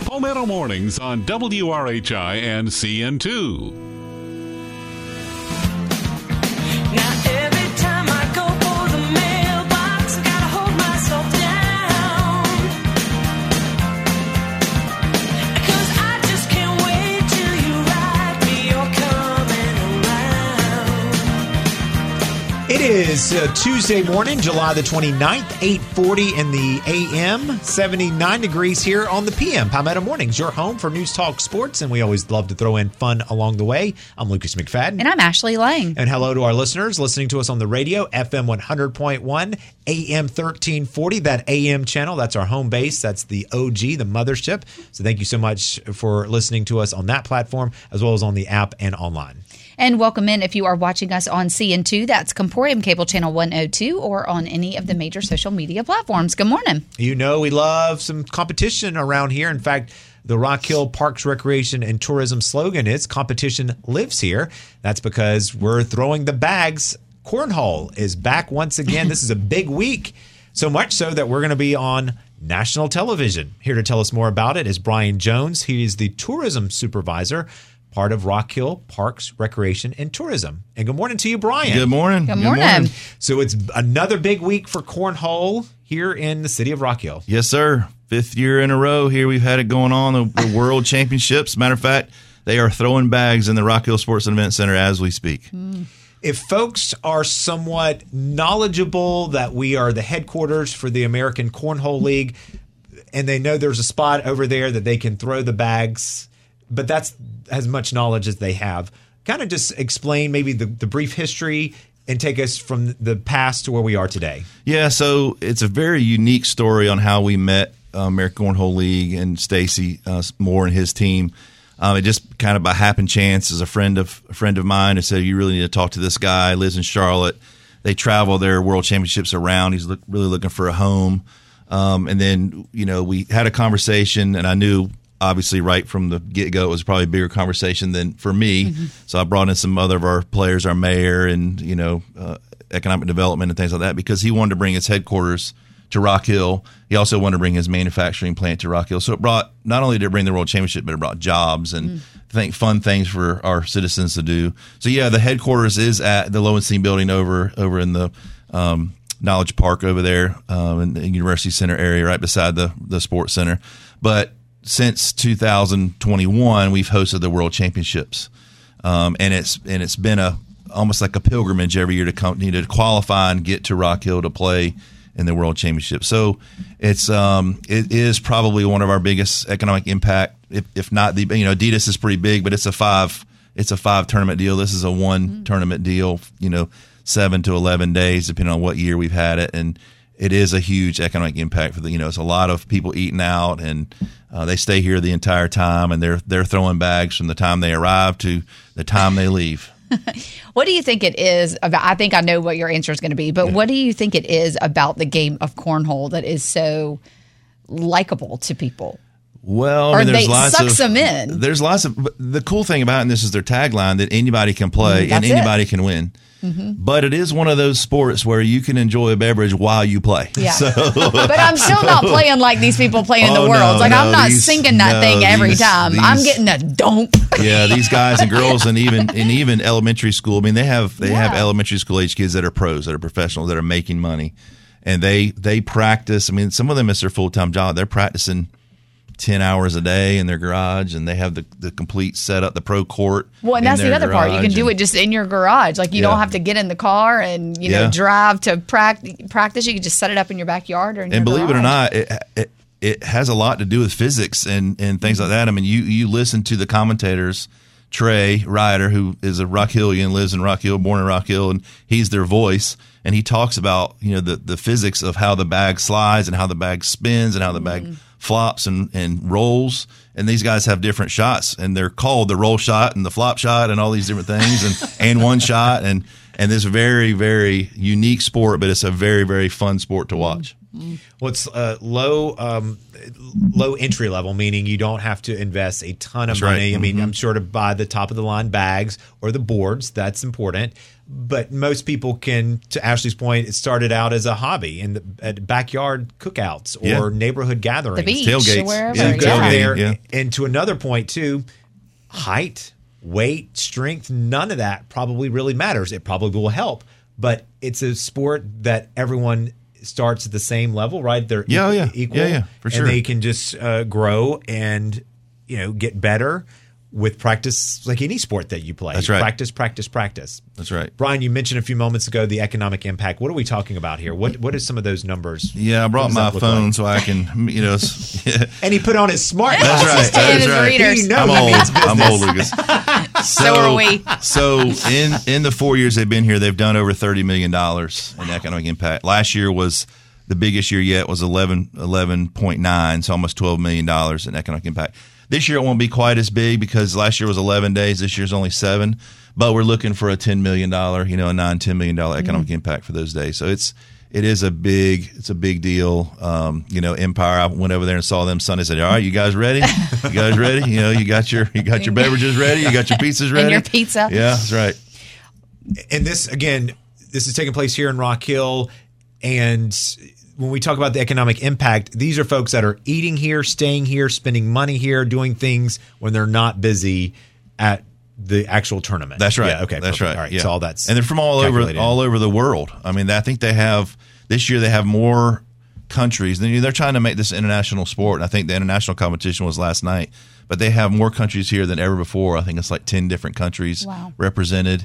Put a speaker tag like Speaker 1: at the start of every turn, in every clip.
Speaker 1: Palmetto Mornings on WRHI and CN2.
Speaker 2: Now every time I go for the mailbox, I gotta hold myself down, 'cause I just can't wait till you write me you're coming around.
Speaker 3: It is Tuesday morning, July the 29th, 8:40 in the AM, 79 degrees here on the PM. Palmetto Mornings, your home for News Talk Sports, and we always love to throw in fun along the way. I'm Lucas McFadden.
Speaker 4: And I'm Ashley Lang.
Speaker 3: And hello to our listeners listening to us on the radio, FM 100.1, AM 1340, that AM channel. That's our home base. That's the OG, the mothership. So thank you so much for listening to us on that platform, as well as on the app and online.
Speaker 4: And welcome in if you are watching us on CN2. That's Comporium Cable Channel 102 or on any of the major social media platforms. Good morning.
Speaker 3: You know, we love some competition around here. In fact, the Rock Hill Parks, Recreation, and Tourism slogan is "Competition Lives Here." That's because we're throwing the bags. Cornhole is back once again. This is a big week, so much so that we're going to be on national television. Here to tell us more about it is Brian Jones. He is the tourism supervisor, part of Rock Hill Parks, Recreation, and Tourism. And good morning to you, Brian.
Speaker 5: Good morning.
Speaker 4: Good morning.
Speaker 3: So it's another big week for Cornhole here in the city of Rock Hill.
Speaker 5: Yes, sir. 5th year in a row here we've had it going on, the World Championships. Matter of fact, they are throwing bags in the Rock Hill Sports and Event Center as we speak.
Speaker 3: If folks are somewhat knowledgeable that we are the headquarters for the American Cornhole League, and they know there's a spot over there that they can throw the bags, but that's as much knowledge as they have, kind of just explain maybe the brief history and take us from the past to where we are today.
Speaker 5: Yeah, so it's a very unique story on how we met American Cornhole League and Stacy Moore and his team. It just kind of by happen chance is a friend of mine who said, you really need to talk to this guy. Lives in Charlotte. They travel their world championships around. He's really looking for a home. And then, we had a conversation, and I knew obviously right from the get-go it was probably a bigger conversation than for me. Mm-hmm. So I brought in some other of our players, our mayor and, economic development and things like that, because he wanted to bring his headquarters to Rock Hill. He also wanted to bring his manufacturing plant to Rock Hill. So it brought, not only did it bring the World Championship, but it brought jobs and fun things for our citizens to do. So yeah, the headquarters is at the Lowenstein building over in the Knowledge Park over there in the University Center area, right beside the Sports Center. But since 2021, we've hosted the World Championships, and it's been almost like a pilgrimage every year to qualify and get to Rock Hill to play in the World Championship. So it is probably one of our biggest economic impact, if not the Adidas is pretty big, but it's a five tournament deal. This is a one tournament deal. 7 to 11 days, depending on what year we've had it, and it is a huge economic impact for it's a lot of people eating out, and they stay here the entire time, and they're throwing bags from the time they arrive to the time they leave.
Speaker 4: What do you think it is about? I think I know what your answer is going to be, but what do you think it is about the game of cornhole that is so likable to people?
Speaker 5: Well,
Speaker 4: or
Speaker 5: there's
Speaker 4: sucks them in.
Speaker 5: There's lots of. The cool thing about it, and this is their tagline, that anybody can play and anybody can win. Mm-hmm. But it is one of those sports where you can enjoy a beverage while you play.
Speaker 4: Yeah. But I'm still not playing like these people play in the world. I'm not sinking that thing every time. I'm getting a dunk.
Speaker 5: Yeah, these guys and girls and even elementary school. I mean, they have elementary school age kids that are pros, that are professionals, that are making money, and they practice. I mean, some of them it's their full-time job. They're practicing 10 hours a day in their garage, and they have the complete setup, the pro court.
Speaker 4: Well, and that's the other part. You can do it just in your garage. Like, you don't have to get in the car and, drive to practice. You can just set it up in your backyard or in your
Speaker 5: believe
Speaker 4: garage.
Speaker 5: it or not, it has a lot to do with physics and things like that. I mean, you listen to the commentators, Trey Ryder, who is a Rock Hillian, lives in Rock Hill, born in Rock Hill, and he's their voice. And he talks about, the physics of how the bag slides and how the bag spins and how the bag flops and rolls, and these guys have different shots, and they're called the roll shot and the flop shot and all these different things, and one shot, and And this very, very unique sport, but it's a very, very fun sport to watch.
Speaker 3: Well, it's low entry level, meaning you don't have to invest a ton of
Speaker 5: That's right.
Speaker 3: money. I mean, I'm sure to buy the top of the line bags or the boards. That's important. But most people can, to Ashley's point, it started out as a hobby at backyard cookouts or
Speaker 5: Yeah.
Speaker 3: neighborhood gatherings.
Speaker 4: The beach,
Speaker 5: Tailgates.
Speaker 4: wherever.
Speaker 5: Yeah,
Speaker 3: You go
Speaker 5: tailgating,
Speaker 3: there,
Speaker 5: yeah.
Speaker 3: and to another point too, height, weight, strength, none of that probably really matters. It probably will help, but it's a sport that everyone starts at the same level, right? They're equal,
Speaker 5: for sure.
Speaker 3: and they can just grow and get better with practice, like any sport that you play.
Speaker 5: That's right.
Speaker 3: Practice.
Speaker 5: That's right.
Speaker 3: Brian, you mentioned a few moments ago the economic impact. What are we talking about here? What are some of those numbers?
Speaker 5: Yeah, I
Speaker 3: What
Speaker 5: brought
Speaker 3: does
Speaker 5: my
Speaker 3: that look
Speaker 5: phone
Speaker 3: like?
Speaker 5: so I can,
Speaker 3: And he put on his smart
Speaker 5: That's
Speaker 3: glasses.
Speaker 5: right.
Speaker 4: And his
Speaker 5: That's right.
Speaker 4: readers.
Speaker 3: He knows
Speaker 5: I'm
Speaker 3: he
Speaker 5: old.
Speaker 3: means
Speaker 5: I'm
Speaker 3: business.
Speaker 5: old, Lucas.
Speaker 4: So are we.
Speaker 5: So in the 4 years they've been here, they've done over $30 million in economic impact. Last year was the biggest year yet, was 11.9, so almost $12 million in economic impact. This year it won't be quite as big because last year was 11 days. This year's only 7, but we're looking for a $10 million, a $10 million economic impact for those days. So it is a big deal. Empire, I went over there and saw them Sunday. Said, "All right, you guys ready? You guys ready? You got your beverages ready. You got your pizzas ready.
Speaker 4: And your pizza.
Speaker 5: Yeah, that's right.
Speaker 3: And this is taking place here in Rock Hill. And when we talk about the economic impact, these are folks that are eating here, staying here, spending money here, doing things when they're not busy at the actual tournament.
Speaker 5: That's right.
Speaker 3: Yeah, okay.
Speaker 5: That's
Speaker 3: perfect.
Speaker 5: right.
Speaker 3: All right.
Speaker 5: Yeah.
Speaker 3: So all that's
Speaker 5: and they're from all over the world. I mean, I think they have this year. They have more countries. They're trying to make this an international sport. And I think the international competition was last night, but they have more countries here than ever before. I think it's like 10 different countries represented.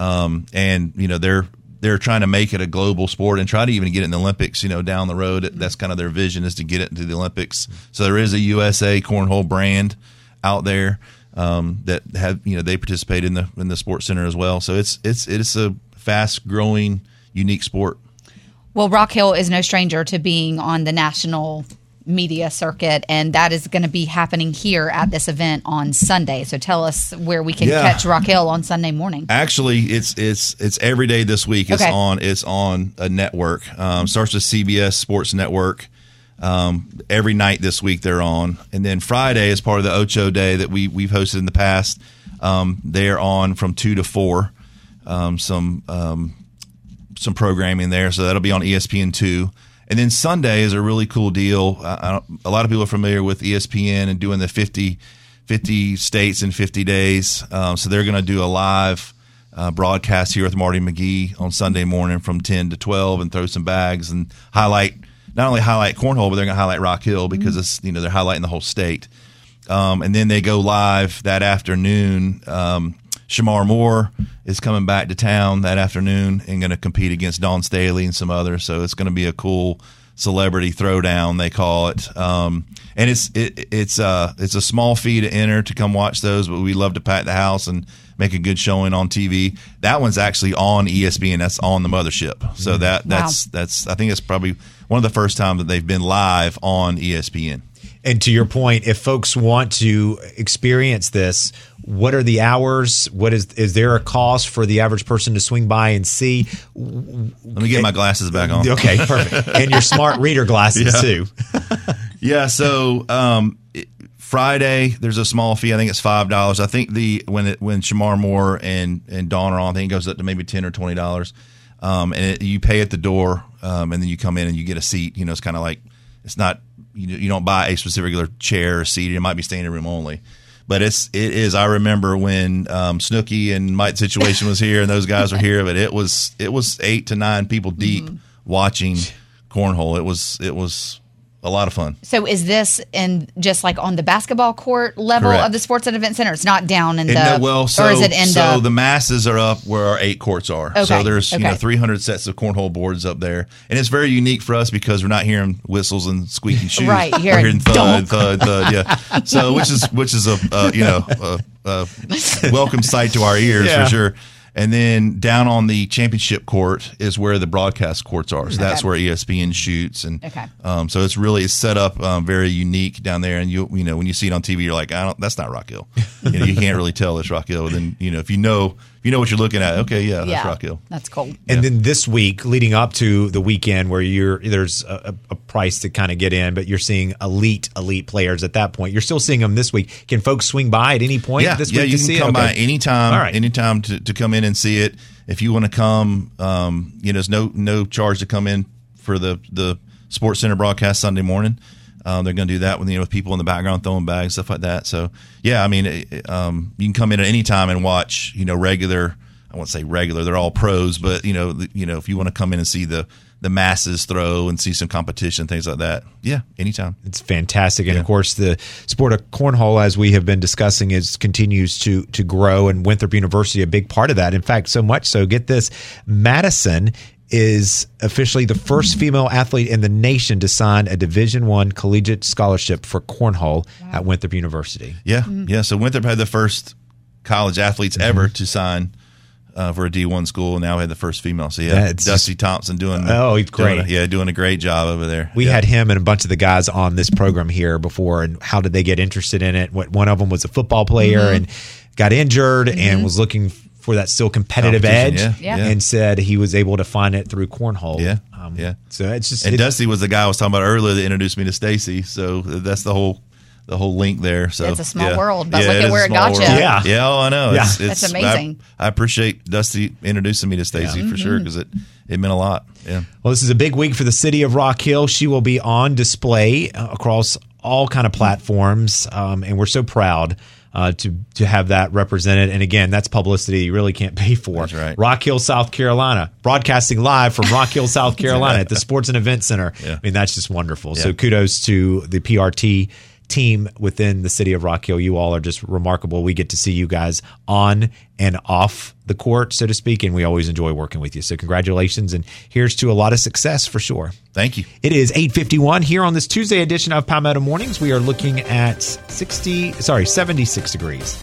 Speaker 5: And they're trying to make it a global sport and try to even get it in the Olympics, down the road. That's kind of their vision, is to get it into the Olympics. So there is a USA cornhole brand out there that have, they participate in the sports center as well. So it's a fast growing, unique sport.
Speaker 4: Well, Rock Hill is no stranger to being on the national media circuit, and that is going to be happening here at this event on Sunday. So tell us where we can catch Rock Hill on Sunday morning.
Speaker 5: Actually, it's every day this week. It's on a network. Starts with CBS Sports Network. Every night this week they're on, and then Friday is part of the Ocho Day that we've hosted in the past. They're on from 2 to 4. Some programming there, so that'll be on ESPN2. And then Sunday is a really cool deal. A lot of people are familiar with ESPN and doing the 50 states in 50 days. So they're going to do a live broadcast here with Marty McGee on Sunday morning from 10 to 12 and throw some bags and not only highlight cornhole, but they're going to highlight Rock Hill because it's they're highlighting the whole state. And then they go live that afternoon. Shamar Moore is coming back to town that afternoon and going to compete against Dawn Staley and some others. So it's going to be a cool celebrity throwdown, they call it. And it's a small fee to enter to come watch those, but we love to pack the house and make a good showing on TV. That one's actually on ESPN. That's on the mothership. So that's I think it's probably one of the first times that they've been live on ESPN.
Speaker 3: And to your point, if folks want to experience this, what are the hours? What is there a cost for the average person to swing by and see?
Speaker 5: Let me get my glasses back on.
Speaker 3: Okay, perfect. And your smart reader glasses too.
Speaker 5: Yeah. So Friday there's a small fee. I think it's $5. I think when Shamar Moore and Dawn are on, I think it goes up to maybe $10 or $20. And you pay at the door, and then you come in and you get a seat. It's kind of like it's not. You don't buy a specific chair or seat. It might be standing room only. But it is. I remember when Snooki and Mike's Situation was here and those guys were here, but it was 8 to 9 people deep watching cornhole. It was a lot of fun.
Speaker 4: So is this in just like on the basketball court level
Speaker 5: Correct.
Speaker 4: of the Sports and Event Center? It's not down in
Speaker 5: or is it
Speaker 4: in
Speaker 5: the masses are up where our 8 courts are.
Speaker 4: Okay.
Speaker 5: So there's 300 sets of cornhole boards up there, and it's very unique for us because we're not hearing whistles and squeaking shoes.
Speaker 4: Right,
Speaker 5: we're
Speaker 4: you're
Speaker 5: hearing thud, thud. Yeah. So which is a welcome sight to our ears for sure. And then down on the championship court is where the broadcast courts are. So that's where ESPN shoots. And so it's set up very unique down there. And when you see it on TV, you're like, that's not Rock Hill. You can't really tell it's Rock Hill. Then if you know what you're looking at, okay, yeah, that's Rock Hill.
Speaker 4: That's cool.
Speaker 3: And then this week, leading up to the weekend, where there's a price to kind of get in, but you're seeing elite players at that point. You're still seeing them this week. Can folks swing by at any point this week
Speaker 5: you
Speaker 3: to
Speaker 5: can
Speaker 3: see
Speaker 5: come
Speaker 3: it?
Speaker 5: by anytime.
Speaker 3: All right.
Speaker 5: Anytime to come in and see it. If you want to come, there's no charge to come in for the Sports Center broadcast Sunday morning. They're going to do that with people in the background throwing bags, stuff like that. So yeah, I mean, you can come in at any time and watch. Regular. I won't say regular; they're all pros, but if you want to come in and see the masses throw and see some competition, things like that, yeah, anytime.
Speaker 3: It's fantastic, and of course, the sport of cornhole, as we have been discussing, continues to grow, and Winthrop University a big part of that. In fact, so much so, get this, Madison is officially the first female athlete in the nation to sign a Division I collegiate scholarship for cornhole at Winthrop University.
Speaker 5: Yeah, yeah. So Winthrop had the first college athletes ever to sign for a D1 school, and now we had the first female. So yeah, Dusty Thompson doing
Speaker 3: he's great.
Speaker 5: Doing a great job over there.
Speaker 3: We had him and a bunch of the guys on this program here before, and how did they get interested in it? One of them was a football player and got injured and was looking for that still competitive edge, and said he was able to find it through cornhole.
Speaker 5: Yeah.
Speaker 3: So it's just,
Speaker 5: and Dusty was the guy I was talking about earlier that introduced me to Stacy. So that's the whole link there. So
Speaker 4: it's a small world, but look at where it got you.
Speaker 3: Yeah.
Speaker 5: Oh, I know.
Speaker 3: Yeah.
Speaker 4: That's amazing.
Speaker 5: I appreciate Dusty introducing me to Stacy for sure, because it meant a lot. Yeah.
Speaker 3: Well, this is a big week for the city of Rock Hill. She will be on display across all kind of platforms, and we're so proud to have that represented. And again, that's publicity you really can't pay for.
Speaker 5: That's right.
Speaker 3: Rock Hill, South Carolina, broadcasting live from Rock Hill, South Carolina at the Sports and Event Center.
Speaker 5: Yeah.
Speaker 3: I mean, that's just wonderful.
Speaker 5: Yeah.
Speaker 3: So kudos to the PRT team within the city of Rock Hill. You all are just remarkable. We get to see you guys on and off the court, so to speak, and we always enjoy working with you. So congratulations, and here's to a lot of success for sure.
Speaker 5: Thank you.
Speaker 3: It is 8:51 here on this Tuesday edition of Palmetto Mornings. We are looking at 76 degrees.